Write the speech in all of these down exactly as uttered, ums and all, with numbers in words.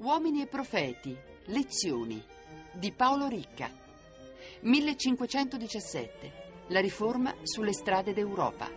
Uomini e profeti, lezioni di Paolo Ricca, millecinquecentodiciassette, la riforma sulle strade d'Europa.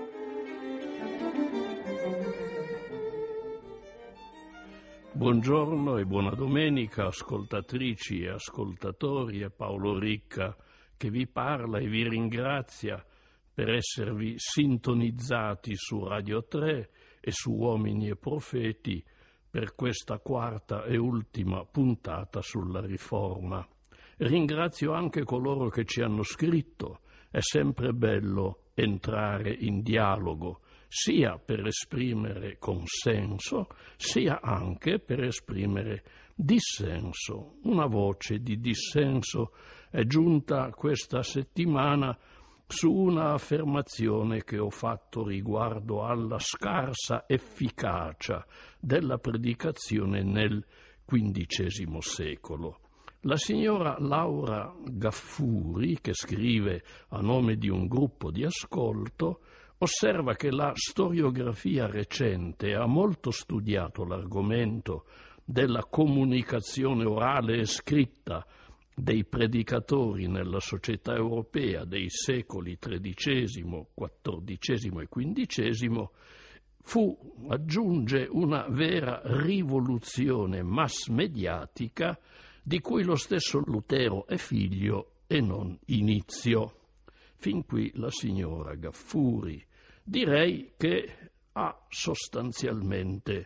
Buongiorno e buona domenica, ascoltatrici e ascoltatori. È Paolo Ricca che vi parla e vi ringrazia per esservi sintonizzati su Radio tre e su Uomini e Profeti per questa quarta e ultima puntata sulla riforma. Ringrazio anche coloro che ci hanno scritto. È sempre bello entrare in dialogo, sia per esprimere consenso, sia anche per esprimere dissenso. Una voce di dissenso è giunta questa settimana su una affermazione che ho fatto riguardo alla scarsa efficacia della predicazione nel quindicesimo secolo. La signora Laura Gaffuri, che scrive a nome di un gruppo di ascolto, osserva che la storiografia recente ha molto studiato l'argomento della comunicazione orale e scritta dei predicatori nella società europea dei secoli tredicesimo, quattordicesimo e quindicesimo. Fu, aggiunge, una vera rivoluzione mass mediatica di cui lo stesso Lutero è figlio e non inizio. Fin qui la signora Gaffuri. Direi che ha sostanzialmente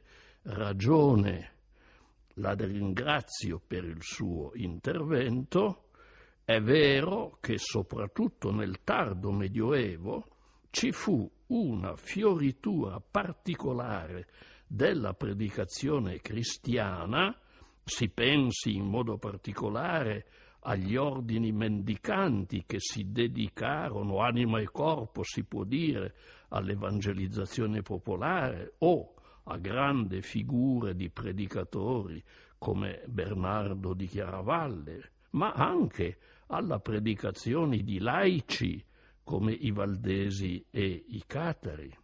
ragione. La ringrazio per il suo intervento. È vero che soprattutto nel tardo Medioevo ci fu una fioritura particolare della predicazione cristiana. Si pensi in modo particolare agli ordini mendicanti che si dedicarono, anima e corpo si può dire, all'evangelizzazione popolare, o a grandi figure di predicatori come Bernardo di Chiaravalle, ma anche alla predicazione di laici come i Valdesi e i Catari.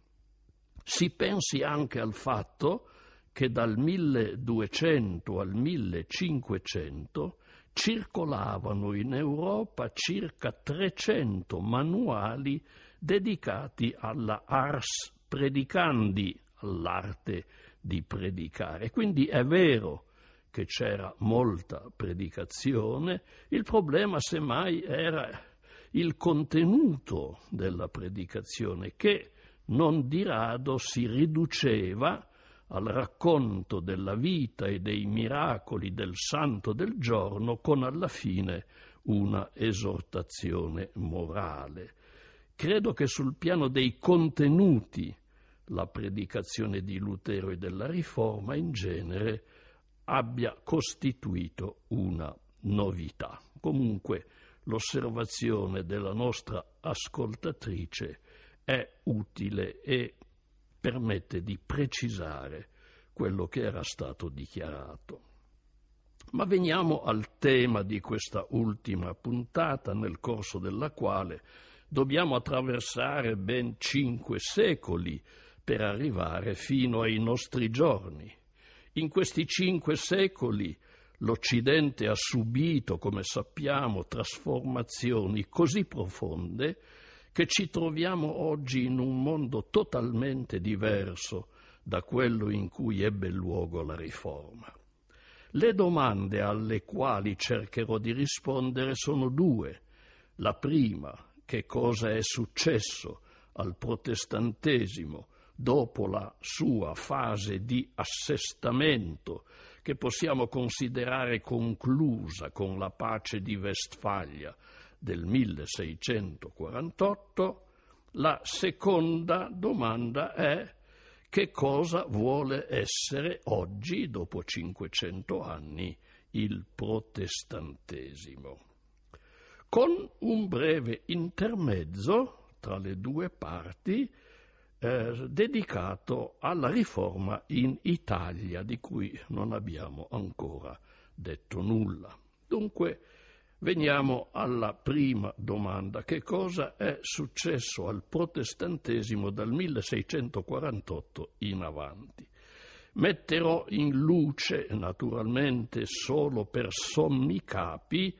Si pensi anche al fatto che dal milleduecento al millecinquecento circolavano in Europa circa trecento manuali dedicati alla ars predicandi, all'arte di predicare. Quindi è vero che c'era molta predicazione, il problema semmai era il contenuto della predicazione, che non di rado si riduceva al racconto della vita e dei miracoli del santo del giorno, con alla fine una esortazione morale. Credo che sul piano dei contenuti la predicazione di Lutero e della Riforma in genere abbia costituito una novità. Comunque l'osservazione della nostra ascoltatrice è utile e permette di precisare quello che era stato dichiarato. Ma veniamo al tema di questa ultima puntata, nel corso della quale dobbiamo attraversare ben cinque secoli per arrivare fino ai nostri giorni. In questi cinque secoli l'Occidente ha subito, come sappiamo, trasformazioni così profonde che ci troviamo oggi in un mondo totalmente diverso da quello in cui ebbe luogo la Riforma. Le domande alle quali cercherò di rispondere sono due. La prima: che cosa è successo al protestantesimo dopo la sua fase di assestamento, che possiamo considerare conclusa con la pace di Westfalia del milleseicentoquarantotto. La seconda domanda è: che cosa vuole essere oggi, dopo cinquecento anni, il protestantesimo? Con un breve intermezzo tra le due parti eh, dedicato alla riforma in Italia, di cui non abbiamo ancora detto nulla. Dunque, veniamo alla prima domanda: che cosa è successo al protestantesimo dal milleseicentoquarantotto in avanti? metterò in luce, naturalmente solo per sommi capi,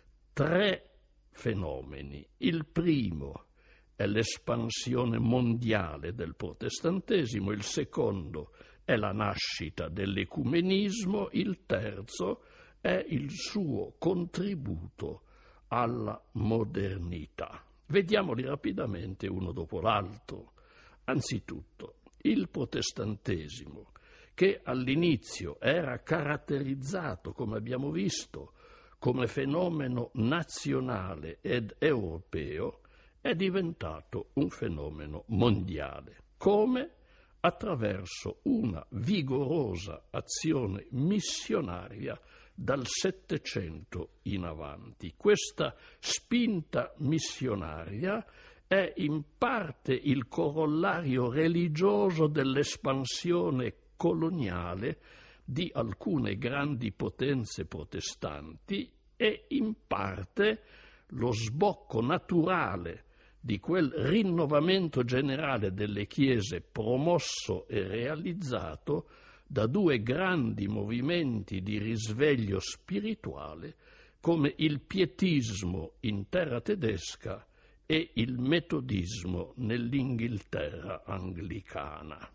tre fenomeni. Il primo è l'espansione mondiale del protestantesimo, il secondo è la nascita dell'ecumenismo, il terzo è il suo contributo alla modernità. Vediamoli rapidamente uno dopo l'altro. Anzitutto, il protestantesimo, che all'inizio era caratterizzato, come abbiamo visto, come fenomeno nazionale ed europeo, è diventato un fenomeno mondiale. Come? Attraverso una vigorosa azione missionaria dal Settecento in avanti. Questa spinta missionaria è in parte il corollario religioso dell'espansione coloniale di alcune grandi potenze protestanti e in parte lo sbocco naturale di quel rinnovamento generale delle chiese promosso e realizzato da due grandi movimenti di risveglio spirituale come il pietismo in terra tedesca e il metodismo nell'Inghilterra anglicana.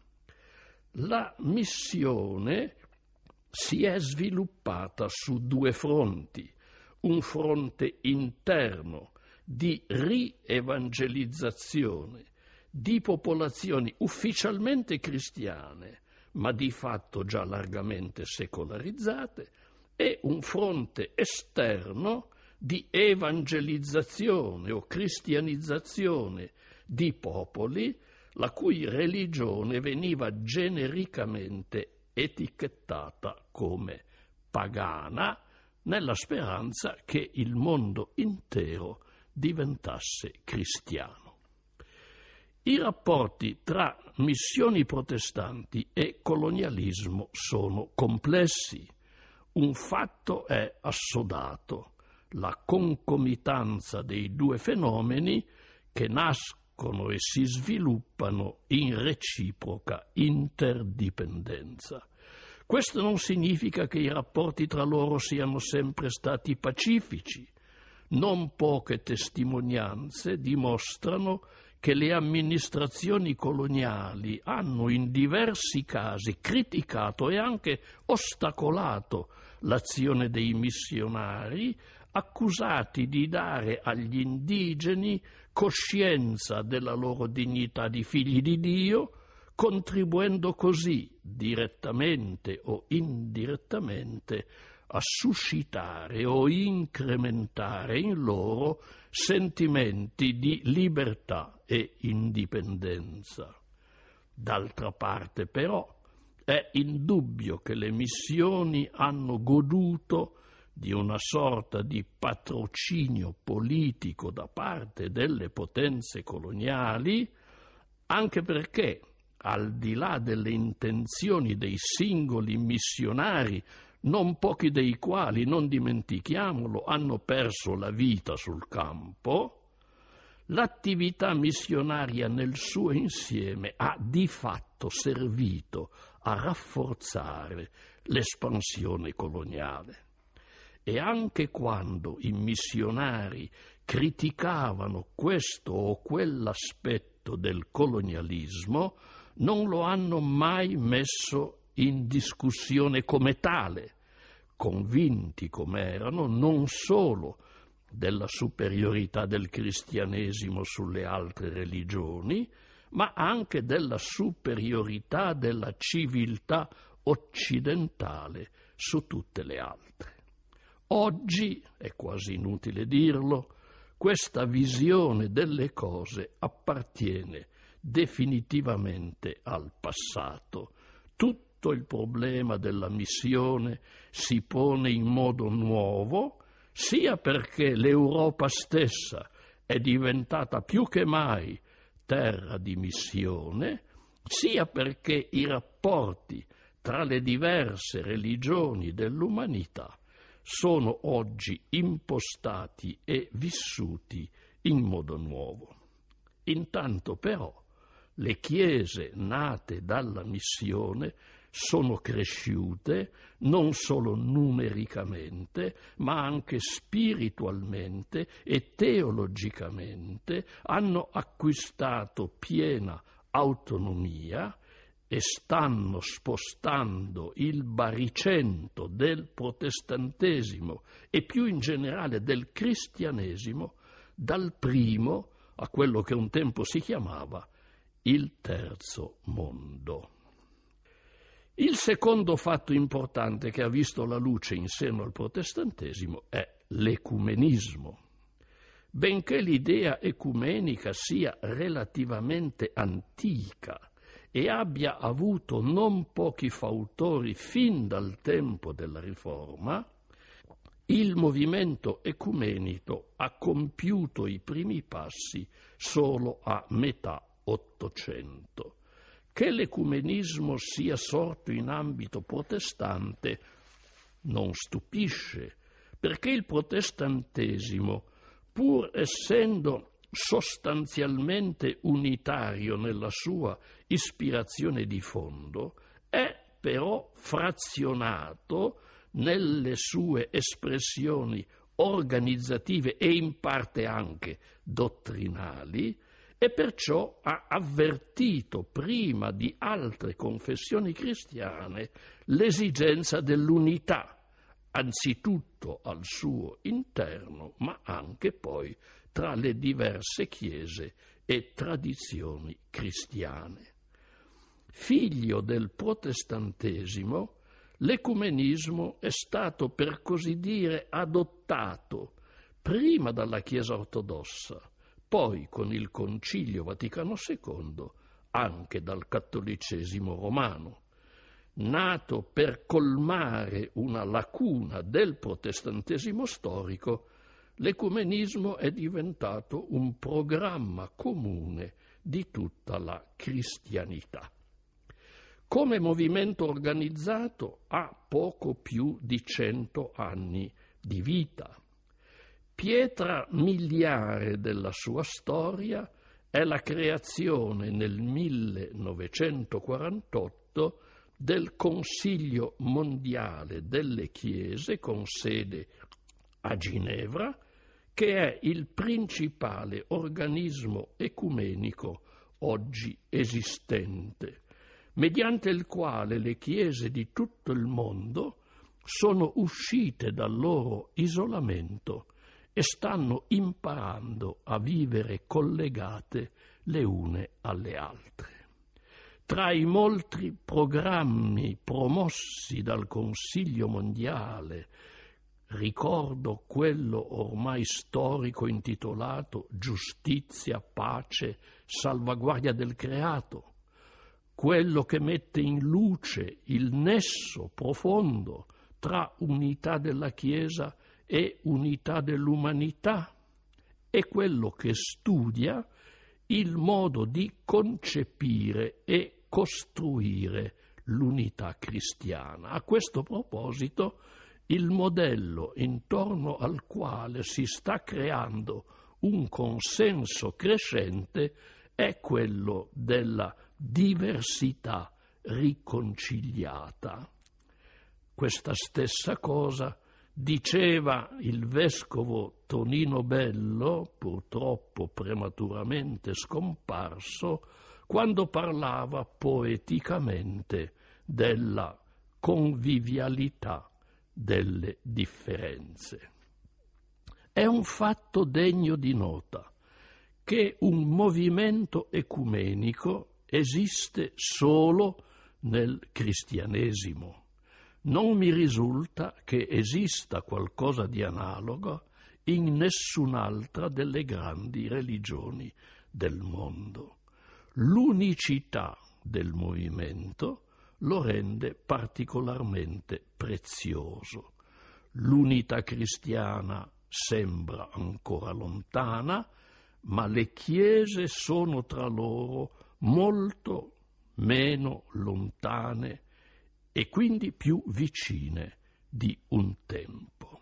La missione si è sviluppata su due fronti, un fronte interno di rievangelizzazione di popolazioni ufficialmente cristiane, ma di fatto già largamente secolarizzate, e un fronte esterno di evangelizzazione o cristianizzazione di popoli la cui religione veniva genericamente etichettata come pagana, nella speranza che il mondo intero diventasse cristiano. I rapporti tra missioni protestanti e colonialismo sono complessi. Un fatto è assodato: la concomitanza dei due fenomeni che nascono e si sviluppano in reciproca interdipendenza. Questo non significa che i rapporti tra loro siano sempre stati pacifici. Non poche testimonianze dimostrano che le amministrazioni coloniali hanno in diversi casi criticato e anche ostacolato l'azione dei missionari, accusati di dare agli indigeni coscienza della loro dignità di figli di Dio, contribuendo così, direttamente o indirettamente, a suscitare o incrementare in loro sentimenti di libertà e indipendenza. D'altra parte, però, è indubbio che le missioni hanno goduto di una sorta di patrocinio politico da parte delle potenze coloniali, anche perché, al di là delle intenzioni dei singoli missionari, non pochi dei quali, non dimentichiamolo, hanno perso la vita sul campo, l'attività missionaria nel suo insieme ha di fatto servito a rafforzare l'espansione coloniale. E anche quando i missionari criticavano questo o quell'aspetto del colonialismo, non lo hanno mai messo in discussione come tale, convinti come erano non solo della superiorità del cristianesimo sulle altre religioni, ma anche della superiorità della civiltà occidentale su tutte le altre. Oggi, è quasi inutile dirlo, questa visione delle cose appartiene definitivamente al passato. Tutto il problema della missione si pone in modo nuovo, sia perché l'Europa stessa è diventata più che mai terra di missione, sia perché i rapporti tra le diverse religioni dell'umanità sono oggi impostati e vissuti in modo nuovo. Intanto però le chiese nate dalla missione sono cresciute non solo numericamente, ma anche spiritualmente e teologicamente, hanno acquistato piena autonomia e stanno spostando il baricentro del protestantesimo e più in generale del cristianesimo dal primo a quello che un tempo si chiamava il terzo mondo. Il secondo fatto importante che ha visto la luce in seno al protestantesimo è l'ecumenismo. Benché l'idea ecumenica sia relativamente antica e abbia avuto non pochi fautori fin dal tempo della Riforma, il movimento ecumenico ha compiuto i primi passi solo a metà Ottocento. Che l'ecumenismo sia sorto in ambito protestante non stupisce, perché il protestantesimo, pur essendo sostanzialmente unitario nella sua ispirazione di fondo, è però frazionato nelle sue espressioni organizzative e in parte anche dottrinali, e perciò ha avvertito prima di altre confessioni cristiane l'esigenza dell'unità, anzitutto al suo interno, ma anche poi tra le diverse chiese e tradizioni cristiane. Figlio del protestantesimo, l'ecumenismo è stato per così dire adottato prima dalla Chiesa ortodossa, poi con il Concilio Vaticano secondo anche dal cattolicesimo romano. Nato per colmare una lacuna del protestantesimo storico, l'ecumenismo è diventato un programma comune di tutta la cristianità. Come movimento organizzato ha poco più di cento anni di vita. Pietra miliare della sua storia è la creazione nel millenovecentoquarantotto del Consiglio mondiale delle Chiese con sede a Ginevra, che è il principale organismo ecumenico oggi esistente, mediante il quale le Chiese di tutto il mondo sono uscite dal loro isolamento e stanno imparando a vivere collegate le une alle altre. Tra i molti programmi promossi dal Consiglio mondiale, ricordo quello ormai storico intitolato Giustizia, pace, salvaguardia del creato, quello che mette in luce il nesso profondo tra unità della Chiesa e unità dell'umanità, è quello che studia il modo di concepire e costruire l'unità cristiana. A questo proposito, il modello intorno al quale si sta creando un consenso crescente è quello della diversità riconciliata. Questa stessa cosa diceva il vescovo Tonino Bello, purtroppo prematuramente scomparso, quando parlava poeticamente della convivialità delle differenze. È un fatto degno di nota che un movimento ecumenico esiste solo nel cristianesimo. Non mi risulta che esista qualcosa di analogo in nessun'altra delle grandi religioni del mondo. L'unicità del movimento lo rende particolarmente prezioso. L'unità cristiana sembra ancora lontana, ma le chiese sono tra loro molto meno lontane e quindi più vicine di un tempo.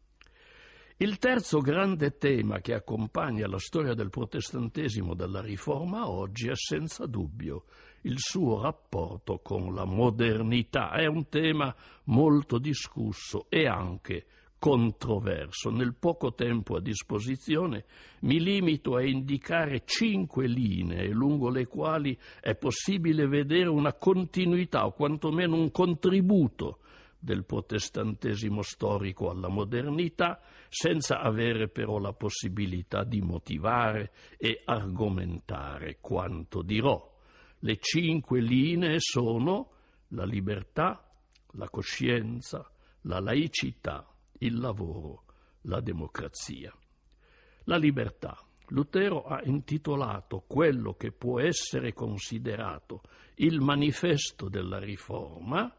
Il terzo grande tema che accompagna la storia del protestantesimo dalla Riforma a oggi è senza dubbio il suo rapporto con la modernità. È un tema molto discusso e anche controverso. Nel poco tempo a disposizione mi limito a indicare cinque linee lungo le quali è possibile vedere una continuità o quantomeno un contributo del protestantesimo storico alla modernità, senza avere però la possibilità di motivare e argomentare quanto dirò. Le cinque linee sono la libertà, la coscienza, la laicità, il lavoro, la democrazia. La libertà. Lutero ha intitolato quello che può essere considerato il manifesto della Riforma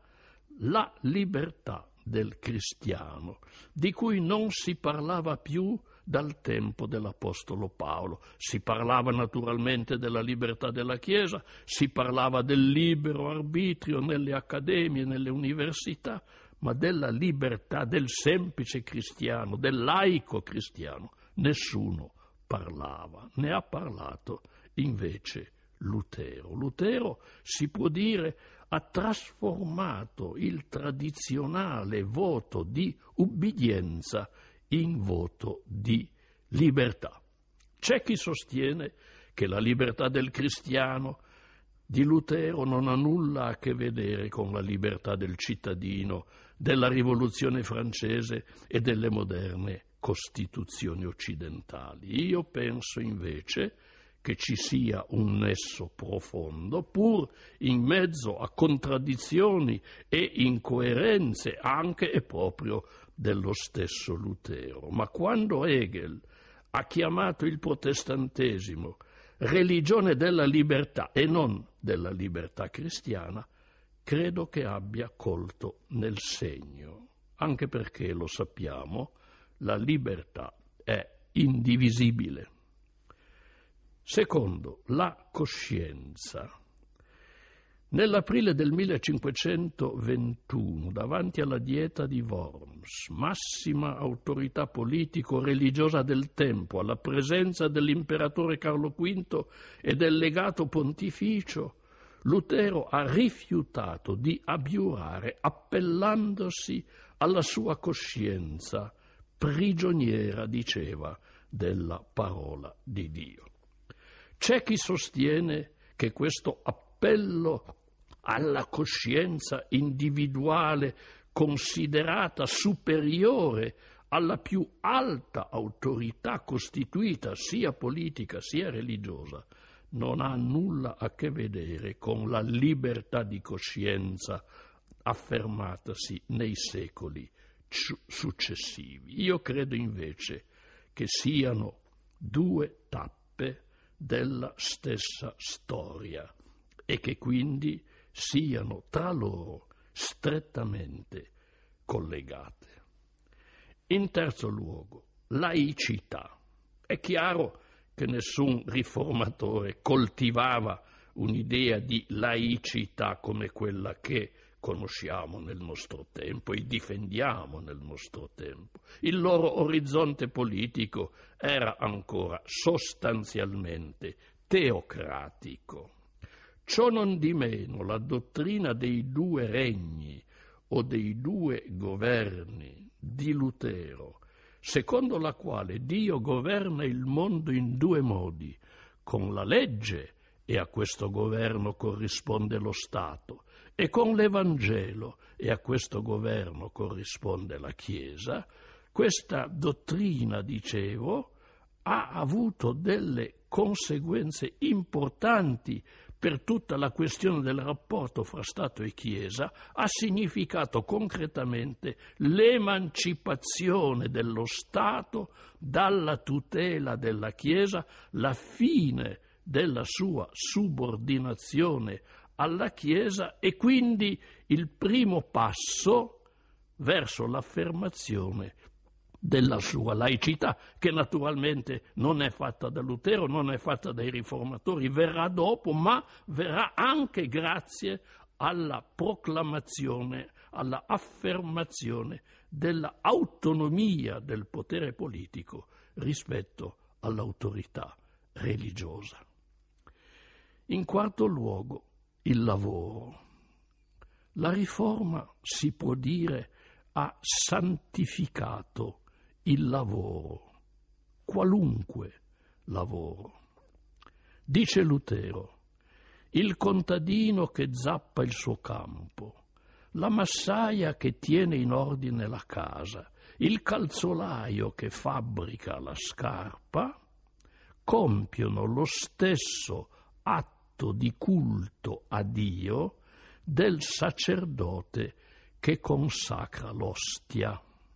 la libertà del cristiano, di cui non si parlava più dal tempo dell'Apostolo Paolo. Si parlava naturalmente della libertà della Chiesa, si parlava del libero arbitrio nelle accademie, nelle università, ma della libertà del semplice cristiano, del laico cristiano, nessuno parlava. Ne ha parlato invece Lutero. Lutero, si può dire, ha trasformato il tradizionale voto di ubbidienza in voto di libertà. C'è chi sostiene che la libertà del cristiano di Lutero non ha nulla a che vedere con la libertà del cittadino, della rivoluzione francese e delle moderne costituzioni occidentali. Io penso invece che ci sia un nesso profondo, pur in mezzo a contraddizioni e incoerenze anche e proprio dello stesso Lutero. Ma quando Hegel ha chiamato il protestantesimo religione della libertà e non della libertà cristiana, credo che abbia colto nel segno, anche perché, lo sappiamo, la libertà è indivisibile. Secondo, la coscienza. Nell'aprile del millecinquecentoventuno, davanti alla Dieta di Worms, massima autorità politico-religiosa del tempo, alla presenza dell'imperatore Carlo quinto e del legato pontificio, Lutero ha rifiutato di abiurare, appellandosi alla sua coscienza, prigioniera, diceva, della parola di Dio. C'è chi sostiene che questo appello alla coscienza individuale, considerata superiore alla più alta autorità costituita, sia politica sia religiosa, non ha nulla a che vedere con la libertà di coscienza affermatasi nei secoli successivi. Io credo invece che siano due tappe della stessa storia e che quindi siano tra loro strettamente collegate. In terzo luogo, laicità. È chiaro che nessun riformatore coltivava un'idea di laicità come quella che conosciamo nel nostro tempo e difendiamo nel nostro tempo. Il loro orizzonte politico era ancora sostanzialmente teocratico. Ciò non di meno, la dottrina dei due regni o dei due governi di Lutero, secondo la quale Dio governa il mondo in due modi, con la legge, e a questo governo corrisponde lo Stato, e con l'Evangelo, e a questo governo corrisponde la Chiesa, questa dottrina, dicevo, ha avuto delle conseguenze importanti per tutta la questione del rapporto fra Stato e Chiesa, ha significato concretamente l'emancipazione dello Stato dalla tutela della Chiesa, la fine della sua subordinazione alla Chiesa e quindi il primo passo verso l'affermazione della sua laicità, che naturalmente non è fatta da Lutero, non è fatta dai riformatori, verrà dopo, ma verrà anche grazie alla proclamazione, alla affermazione della autonomia del potere politico rispetto all'autorità religiosa. In quarto luogo, il lavoro. La riforma, si può dire, ha santificato il lavoro, qualunque lavoro. Dice Lutero: il contadino che zappa il suo campo, la massaia che tiene in ordine la casa, il calzolaio che fabbrica la scarpa, compiono lo stesso atto di culto a Dio del sacerdote che consacra l'ostia.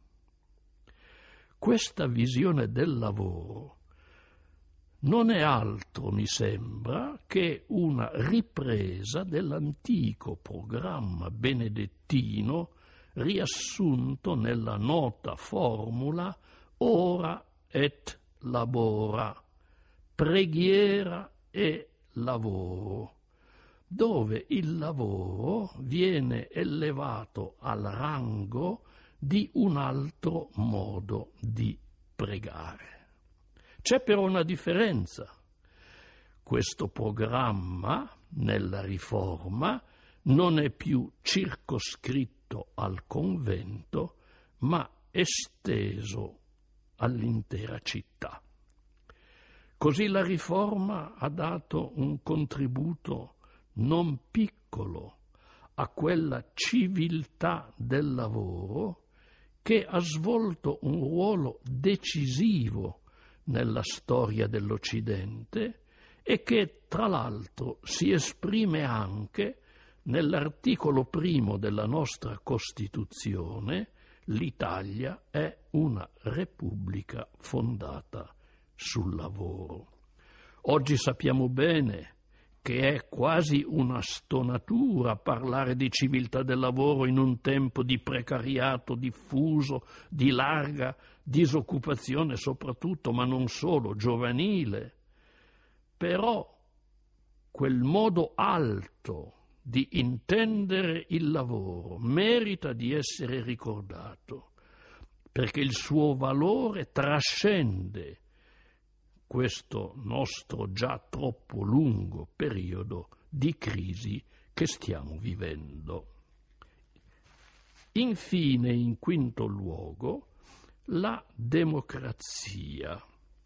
Questa visione del lavoro non è altro, mi sembra, che una ripresa dell'antico programma benedettino riassunto nella nota formula ora et labora, preghiera e lavoro, dove il lavoro viene elevato al rango di un altro modo di pregare. C'è però una differenza. Questo programma, nella riforma, non è più circoscritto al convento, ma esteso all'intera città. Così la riforma ha dato un contributo non piccolo a quella civiltà del lavoro che ha svolto un ruolo decisivo nella storia dell'Occidente e che, tra l'altro, si esprime anche nell'articolo primo della nostra Costituzione: l'Italia è una repubblica fondata sul lavoro. Oggi sappiamo bene che è quasi una stonatura parlare di civiltà del lavoro in un tempo di precariato diffuso, di larga disoccupazione soprattutto, ma non solo, giovanile. Però quel modo alto di intendere il lavoro merita di essere ricordato, perché il suo valore trascende questo nostro già troppo lungo periodo di crisi che stiamo vivendo. Infine, in quinto luogo, la democrazia.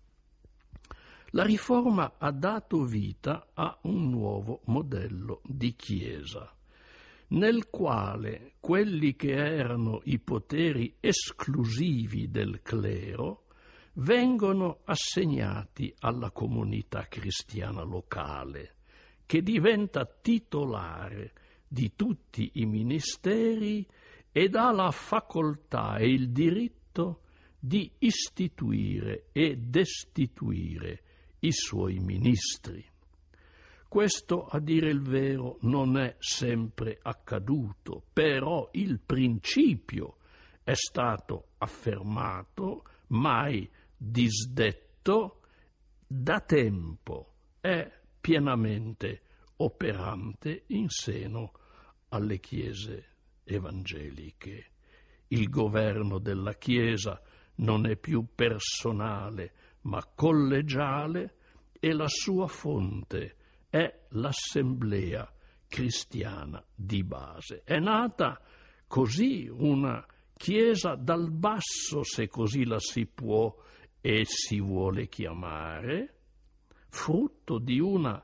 La riforma ha dato vita a un nuovo modello di Chiesa, nel quale quelli che erano i poteri esclusivi del clero vengono assegnati alla comunità cristiana locale, che diventa titolare di tutti i ministeri ed ha la facoltà e il diritto di istituire e destituire i suoi ministri. Questo, a dire il vero, non è sempre accaduto, però il principio è stato affermato, mai disdetto, da tempo è pienamente operante in seno alle chiese evangeliche. Il governo della Chiesa non è più personale, ma collegiale, e la sua fonte è l'assemblea cristiana di base. È nata così una Chiesa dal basso, se così la si può e si vuole chiamare, frutto di una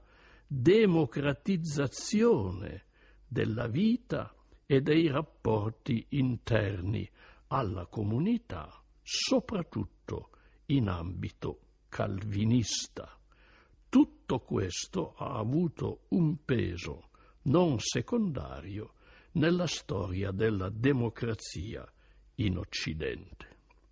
democratizzazione della vita e dei rapporti interni alla comunità, soprattutto in ambito calvinista. Tutto questo ha avuto un peso non secondario nella storia della democrazia in Occidente.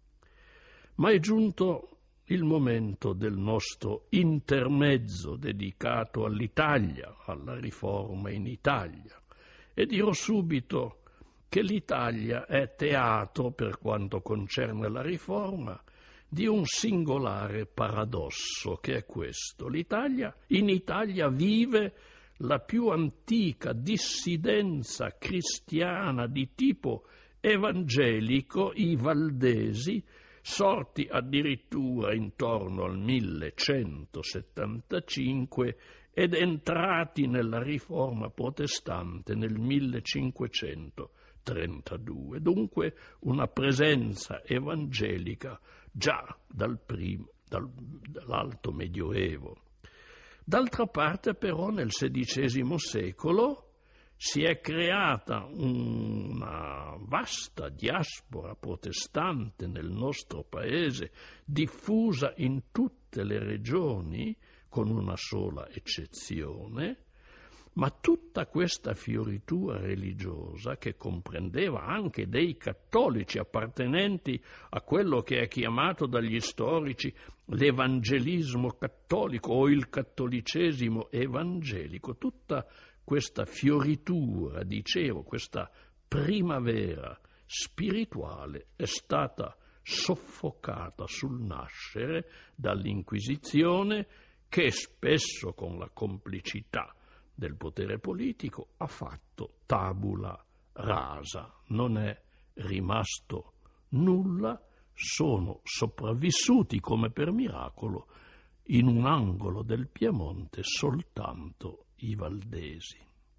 Ma è giunto il momento del nostro intermezzo dedicato all'Italia, alla riforma in Italia, e dirò subito che l'Italia è teatro, per quanto concerne la riforma, di un singolare paradosso, che è questo. L'Italia, in Italia vive la più antica dissidenza cristiana di tipo evangelico, i valdesi, sorti addirittura intorno al millecentosettantacinque ed entrati nella riforma protestante nel millecinquecentotrentadue. Dunque una presenza evangelica già dal primo, dal, dall'alto medioevo. D'altra parte però nel sedicesimo secolo si è creata una vasta diaspora protestante nel nostro paese, diffusa in tutte le regioni, con una sola eccezione, ma tutta questa fioritura religiosa, che comprendeva anche dei cattolici appartenenti a quello che è chiamato dagli storici l'evangelismo cattolico o il cattolicesimo evangelico, tutta questa fioritura, dicevo, questa primavera spirituale è stata soffocata sul nascere dall'Inquisizione, che spesso con la complicità del potere politico ha fatto tabula rasa. Non è rimasto nulla, sono sopravvissuti come per miracolo in un angolo del Piemonte soltanto i valdesi.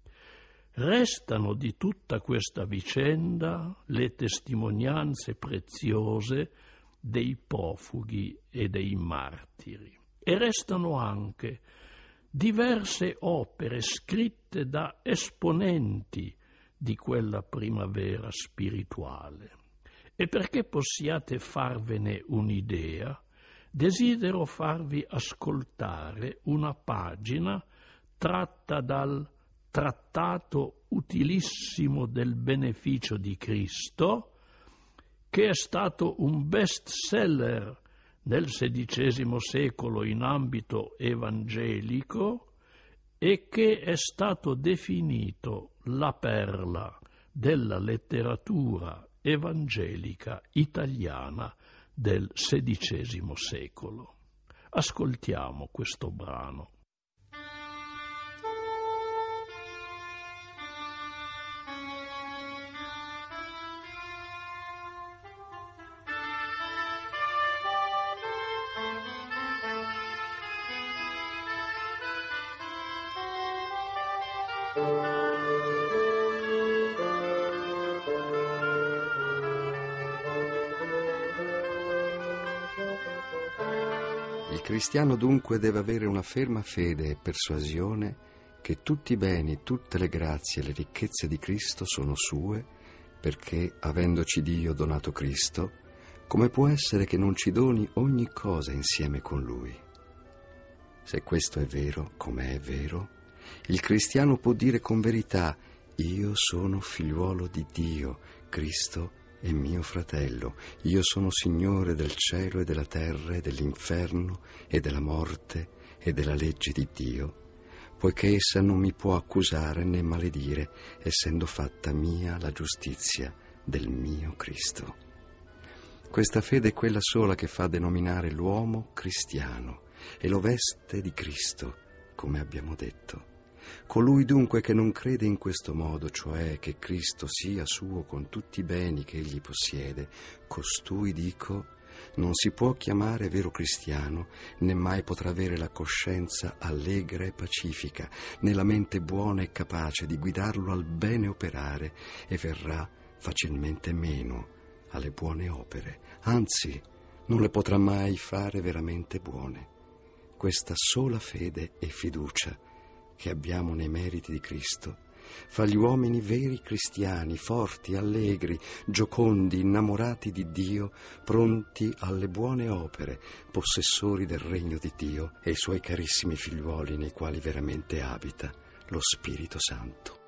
Restano di tutta questa vicenda le testimonianze preziose dei profughi e dei martiri, e restano anche diverse opere scritte da esponenti di quella primavera spirituale. E perché possiate farvene un'idea, desidero farvi ascoltare una pagina tratta dal Trattato utilissimo del beneficio di Cristo, che è stato un best seller nel sedicesimo secolo in ambito evangelico e che è stato definito la perla della letteratura evangelica italiana del sedicesimo secolo. Ascoltiamo questo brano. Il cristiano dunque deve avere una ferma fede e persuasione che tutti i beni, tutte le grazie e le ricchezze di Cristo sono sue, perché, avendoci Dio donato Cristo, come può essere che non ci doni ogni cosa insieme con Lui? Se questo è vero, come è vero, il cristiano può dire con verità: io sono figliuolo di Dio, Cristo è mio fratello, io sono Signore del cielo e della terra e dell'inferno e della morte e della legge di Dio, poiché essa non mi può accusare né maledire, essendo fatta mia la giustizia del mio Cristo. Questa fede è quella sola che fa denominare l'uomo cristiano e lo veste di Cristo, come abbiamo detto. Colui dunque che non crede in questo modo, cioè che Cristo sia suo con tutti i beni che egli possiede, costui, dico, non si può chiamare vero cristiano, né mai potrà avere la coscienza allegra e pacifica, né la mente buona e capace di guidarlo al bene operare, e verrà facilmente meno alle buone opere, anzi non le potrà mai fare veramente buone. Questa sola fede e fiducia che abbiamo nei meriti di Cristo fa gli uomini veri cristiani, forti, allegri, giocondi, innamorati di Dio, pronti alle buone opere, possessori del regno di Dio e i suoi carissimi figliuoli nei quali veramente abita lo Spirito Santo.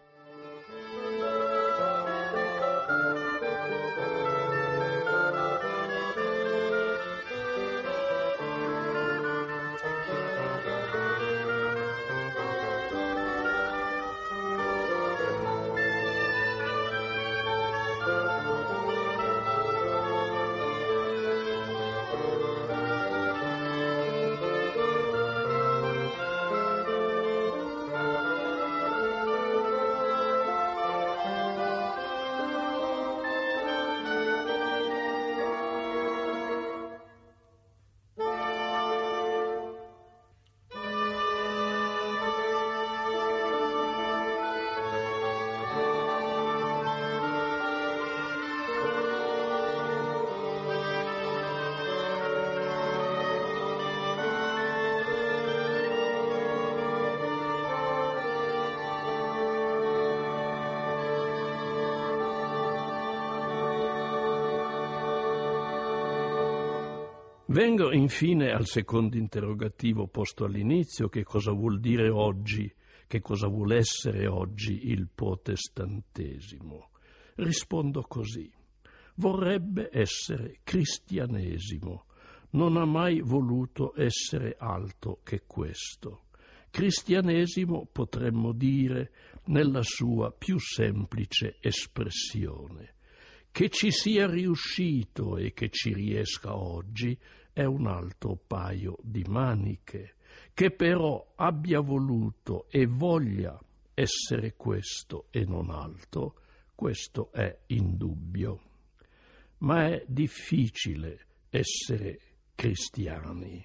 Vengo infine al secondo interrogativo posto all'inizio: che cosa vuol dire oggi, che cosa vuol essere oggi il protestantesimo? Rispondo così: vorrebbe essere cristianesimo, non ha mai voluto essere altro che questo. Cristianesimo, potremmo dire, nella sua più semplice espressione. Che ci sia riuscito e che ci riesca oggi è un altro paio di maniche. Che però abbia voluto e voglia essere questo e non altro, questo è indubbio. Ma è difficile essere cristiani.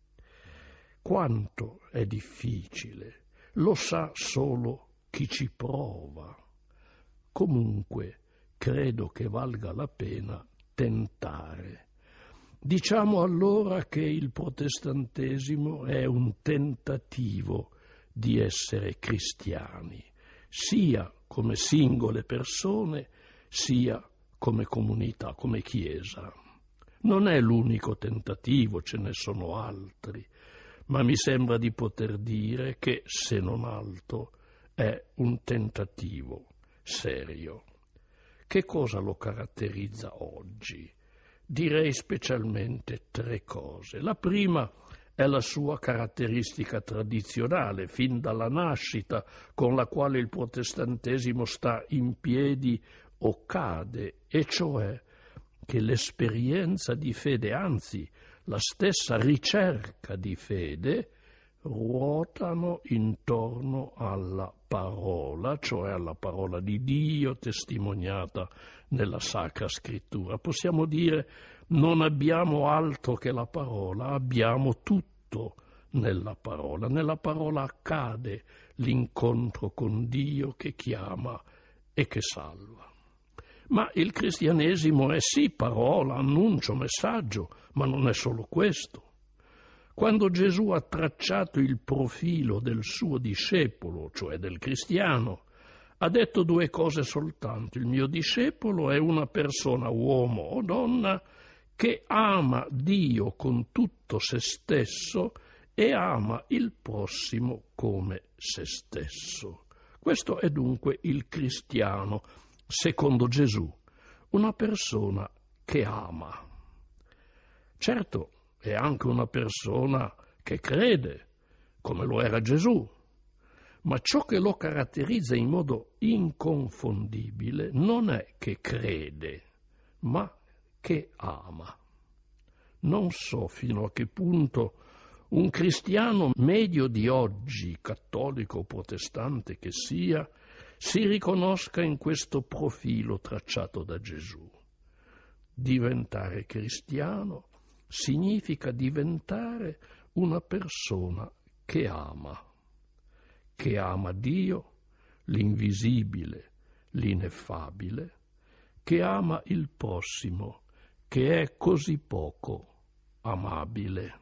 Quanto è difficile, lo sa solo chi ci prova. Comunque, credo che valga la pena tentare. Diciamo allora che il protestantesimo è un tentativo di essere cristiani, sia come singole persone, sia come comunità, come Chiesa. Non è l'unico tentativo, ce ne sono altri, ma mi sembra di poter dire che, se non altro, è un tentativo serio. Che cosa lo caratterizza oggi? Direi specialmente tre cose. La prima è la sua caratteristica tradizionale, fin dalla nascita, con la quale il protestantesimo sta in piedi o cade, e cioè che l'esperienza di fede, anzi la stessa ricerca di fede, ruotano intorno alla parola, cioè alla parola di Dio testimoniata nella Sacra Scrittura. Possiamo dire: non abbiamo altro che la parola, abbiamo tutto nella parola. Nella parola accade l'incontro con Dio che chiama e che salva. Ma il cristianesimo è sì parola, annuncio, messaggio, ma non è solo questo. Quando Gesù ha tracciato il profilo del suo discepolo, cioè del cristiano, ha detto due cose soltanto: il mio discepolo è una persona, uomo o donna, che ama Dio con tutto se stesso e ama il prossimo come se stesso. Questo è dunque il cristiano, secondo Gesù, una persona che ama. Certo, è anche una persona che crede, come lo era Gesù, ma ciò che lo caratterizza in modo inconfondibile non è che crede, ma che ama. Non so fino a che punto un cristiano medio di oggi, cattolico o protestante che sia, si riconosca in questo profilo tracciato da Gesù. Diventare cristiano significa diventare una persona che ama, che ama Dio, l'invisibile, l'ineffabile, che ama il prossimo, che è così poco amabile.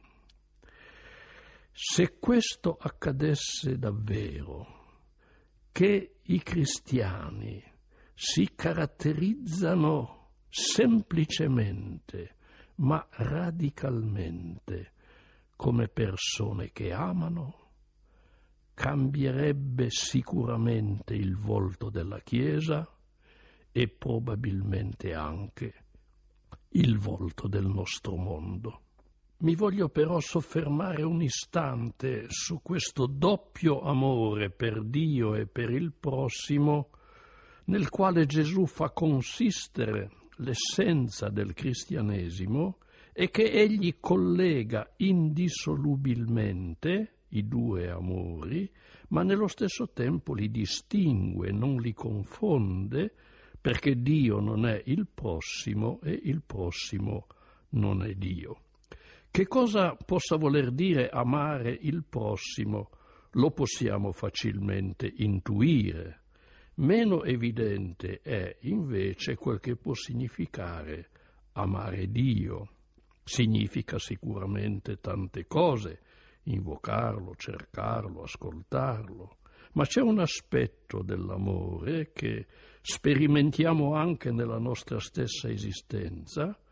Se questo accadesse davvero, che i cristiani si caratterizzano semplicemente, ma radicalmente, come persone che amano, cambierebbe sicuramente il volto della Chiesa e probabilmente anche il volto del nostro mondo. Mi voglio però soffermare un istante su questo doppio amore per Dio e per il prossimo, nel quale Gesù fa consistere l'essenza del cristianesimo e che egli collega indissolubilmente i due amori, ma nello stesso tempo li distingue, non li confonde, perché Dio non è il prossimo e il prossimo non è Dio. Che cosa possa voler dire amare il prossimo lo possiamo facilmente intuire. Meno evidente è invece quel che può significare amare Dio. Significa sicuramente tante cose, invocarlo, cercarlo, ascoltarlo, ma c'è un aspetto dell'amore che sperimentiamo anche nella nostra stessa esistenza,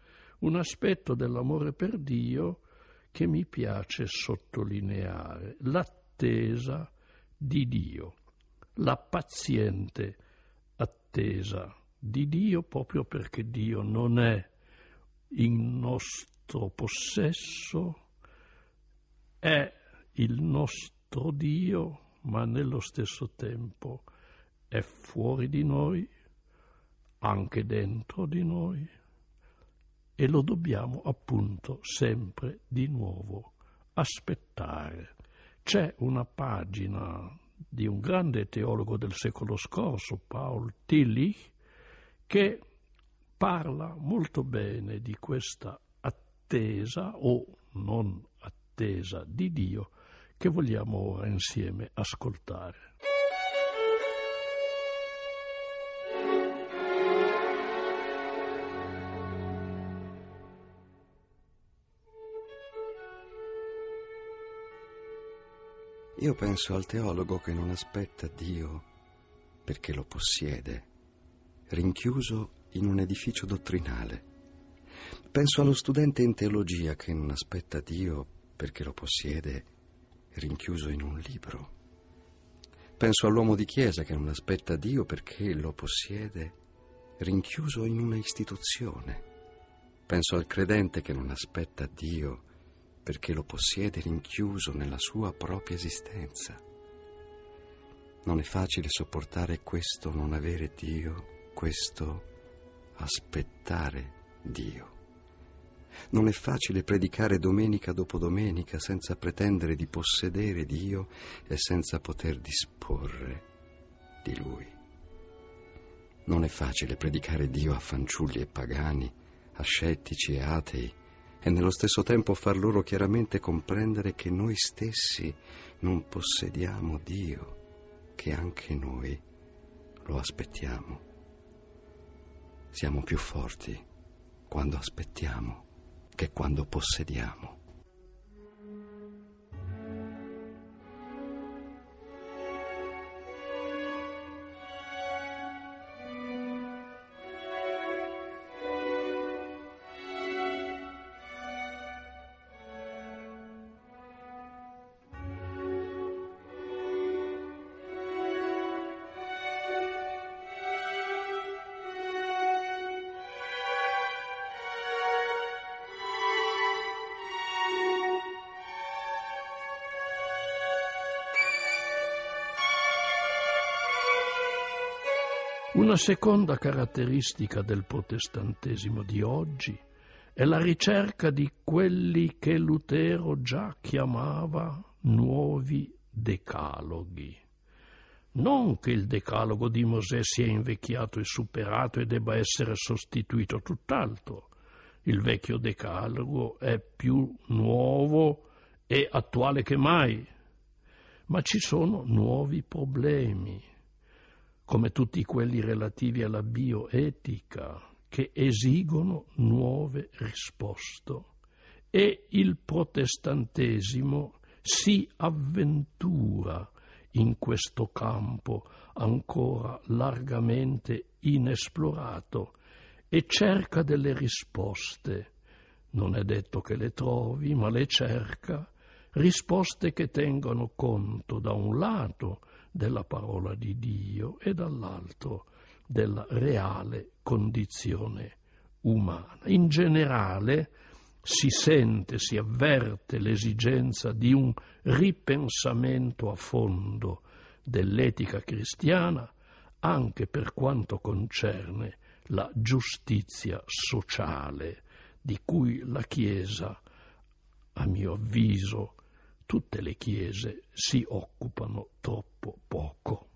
un aspetto dell'amore per Dio che mi piace sottolineare: l'attesa di Dio, la paziente attesa di Dio, proprio perché Dio non è in nostro possesso, è il nostro Dio, ma nello stesso tempo è fuori di noi, anche dentro di noi, e lo dobbiamo appunto sempre di nuovo aspettare. C'è una pagina di un grande teologo del secolo scorso, Paul Tillich, che parla molto bene di questa attesa o non attesa di Dio che vogliamo ora insieme ascoltare. Io penso al teologo che non aspetta Dio perché lo possiede, rinchiuso in un edificio dottrinale. Penso allo studente in teologia che non aspetta Dio perché lo possiede, rinchiuso in un libro. Penso all'uomo di chiesa che non aspetta Dio perché lo possiede, rinchiuso in una istituzione. Penso al credente che non aspetta Dio perché lo possiede rinchiuso nella sua propria esistenza. Non è facile sopportare questo non avere Dio, questo aspettare Dio. Non è facile predicare domenica dopo domenica senza pretendere di possedere Dio e senza poter disporre di Lui. Non è facile predicare Dio a fanciulli e pagani, a scettici e atei, e nello stesso tempo far loro chiaramente comprendere che noi stessi non possediamo Dio, che anche noi lo aspettiamo. Siamo più forti quando aspettiamo che quando possediamo. Una seconda caratteristica del protestantesimo di oggi è la ricerca di quelli che Lutero già chiamava nuovi decaloghi. Non che il decalogo di Mosè sia invecchiato e superato e debba essere sostituito, tutt'altro. Il vecchio decalogo è più nuovo e attuale che mai, ma ci sono nuovi problemi, come tutti quelli relativi alla bioetica, che esigono nuove risposte. E il protestantesimo si avventura in questo campo ancora largamente inesplorato e cerca delle risposte. Non è detto che le trovi, ma le cerca, risposte che tengano conto da un lato della parola di Dio e dall'altro della reale condizione umana. In generale si sente, si avverte l'esigenza di un ripensamento a fondo dell'etica cristiana anche per quanto concerne la giustizia sociale di cui la Chiesa, a mio avviso, tutte le chiese si occupano troppo poco.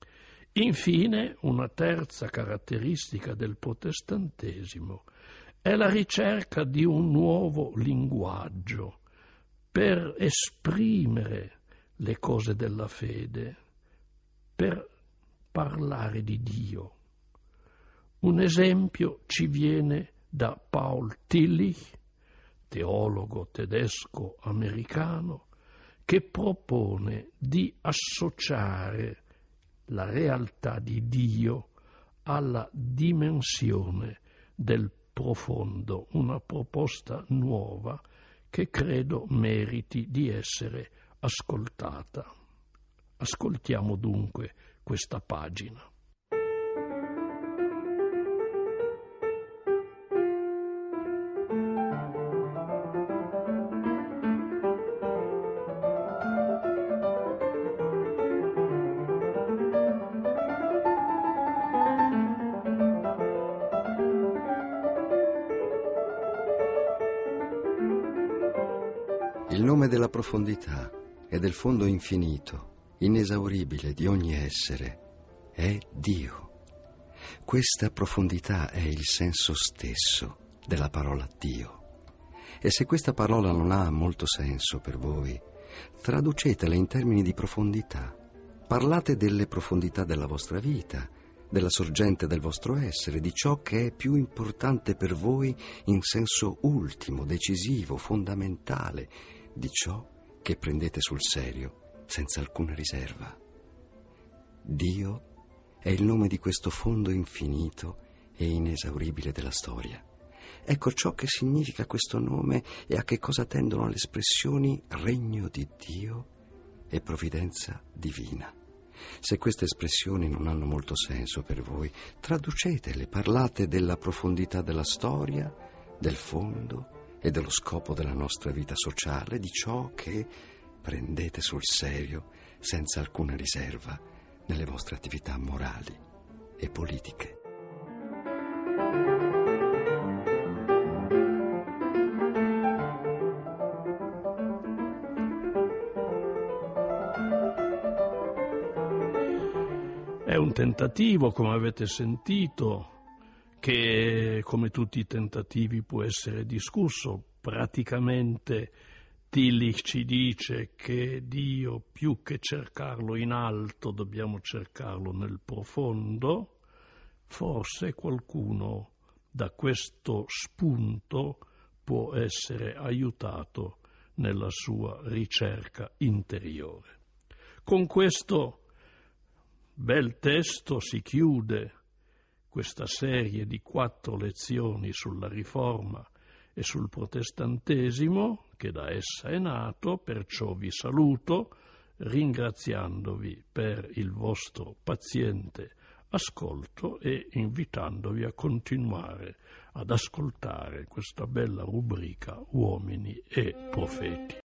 Infine, una terza caratteristica del protestantesimo è la ricerca di un nuovo linguaggio per esprimere le cose della fede, per parlare di Dio. Un esempio ci viene da Paul Tillich, teologo tedesco-americano, che propone di associare la realtà di Dio alla dimensione del profondo, una proposta nuova che credo meriti di essere ascoltata. Ascoltiamo dunque questa pagina. Il nome della profondità e del fondo infinito, inesauribile di ogni essere, è Dio. Questa profondità è il senso stesso della parola Dio. E se questa parola non ha molto senso per voi, traducetela in termini di profondità. Parlate delle profondità della vostra vita, della sorgente del vostro essere, di ciò che è più importante per voi in senso ultimo, decisivo, fondamentale, di ciò che prendete sul serio, senza alcuna riserva. Dio è il nome di questo fondo infinito e inesauribile della storia. Ecco ciò che significa questo nome e a che cosa tendono le espressioni regno di Dio e provvidenza divina. Se queste espressioni non hanno molto senso per voi, traducetele, parlate della profondità della storia, del fondo e dello scopo della nostra vita sociale, di ciò che prendete sul serio senza alcuna riserva nelle vostre attività morali e politiche. È un tentativo, come avete sentito, che come tutti i tentativi può essere discusso. Praticamente Tillich ci dice che Dio, più che cercarlo in alto, dobbiamo cercarlo nel profondo. Forse qualcuno da questo spunto può essere aiutato nella sua ricerca interiore. Con questo bel testo si chiude questa serie di quattro lezioni sulla Riforma e sul Protestantesimo che da essa è nato, perciò vi saluto ringraziandovi per il vostro paziente ascolto e invitandovi a continuare ad ascoltare questa bella rubrica Uomini e Profeti.